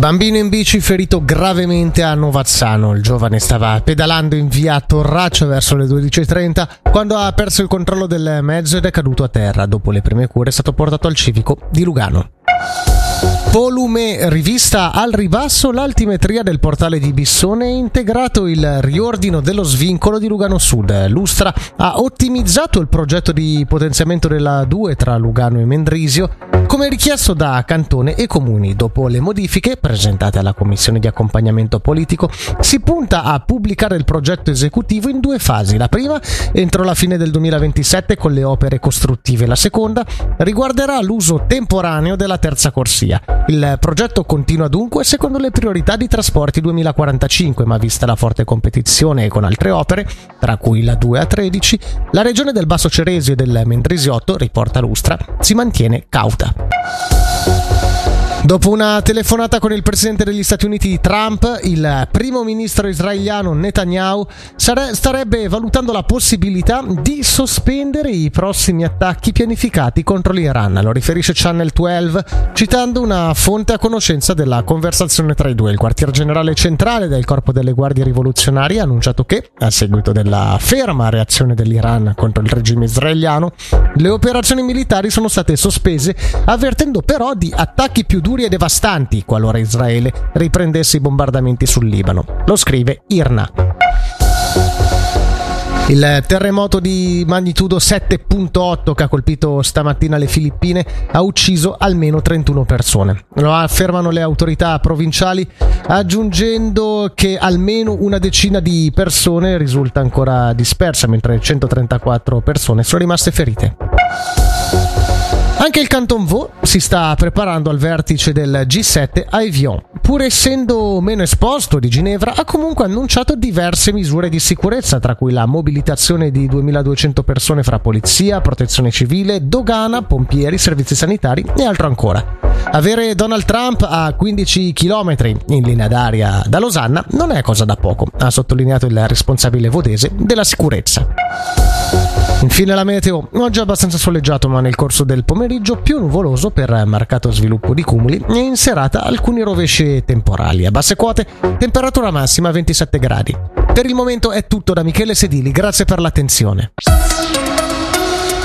Bambino in bici ferito gravemente a Novazzano. Il giovane stava pedalando in via Torraccio verso le 12:30 quando ha perso il controllo del mezzo ed è caduto a terra. Dopo le prime cure è stato portato al civico di Lugano. Volume rivista al ribasso, l'altimetria del portale di Bissone e integrato il riordino dello svincolo di Lugano Sud. Lustra ha ottimizzato il progetto di potenziamento della 2 tra Lugano e Mendrisio, come richiesto da Cantone e Comuni. Dopo le modifiche presentate alla commissione di accompagnamento politico, si punta a pubblicare il progetto esecutivo in 2 fasi. La prima entro la fine del 2027 con le opere costruttive, la seconda riguarderà l'uso temporaneo della terza corsia. Il progetto continua dunque secondo le priorità di Trasporti 2045, ma vista la forte competizione con altre opere, tra cui la 2 A13, la regione del Basso Ceresio e del Mendrisiotto, riporta Lustra, si mantiene cauta. Dopo una telefonata con il presidente degli Stati Uniti Trump, il primo ministro israeliano Netanyahu starebbe valutando la possibilità di sospendere i prossimi attacchi pianificati contro l'Iran. Lo riferisce Channel 12, citando una fonte a conoscenza della conversazione tra i due. Il quartier generale centrale del Corpo delle Guardie Rivoluzionarie ha annunciato che, a seguito della ferma reazione dell'Iran contro il regime israeliano, le operazioni militari sono state sospese, avvertendo però di attacchi più duri e devastanti qualora Israele riprendesse i bombardamenti sul Libano. Lo scrive IRNA. Il terremoto di magnitudo 7.8 che ha colpito stamattina le Filippine ha ucciso almeno 31 persone. Lo affermano le autorità provinciali, aggiungendo che almeno una decina di persone risulta ancora dispersa, mentre 134 persone sono rimaste ferite. Anche il Canton Vaud si sta preparando al vertice del G7 a Evian. Pur essendo meno esposto di Ginevra, ha comunque annunciato diverse misure di sicurezza, tra cui la mobilitazione di 2200 persone fra polizia, protezione civile, dogana, pompieri, servizi sanitari e altro ancora. Avere Donald Trump a 15 km in linea d'aria da Losanna non è cosa da poco, ha sottolineato il responsabile vodese della sicurezza. Infine la meteo, oggi è abbastanza soleggiato ma nel corso del pomeriggio più nuvoloso per marcato sviluppo di cumuli e in serata alcuni rovesci temporali. A basse quote, temperatura massima 27 gradi. Per il momento è tutto da Michele Sedili, grazie per l'attenzione.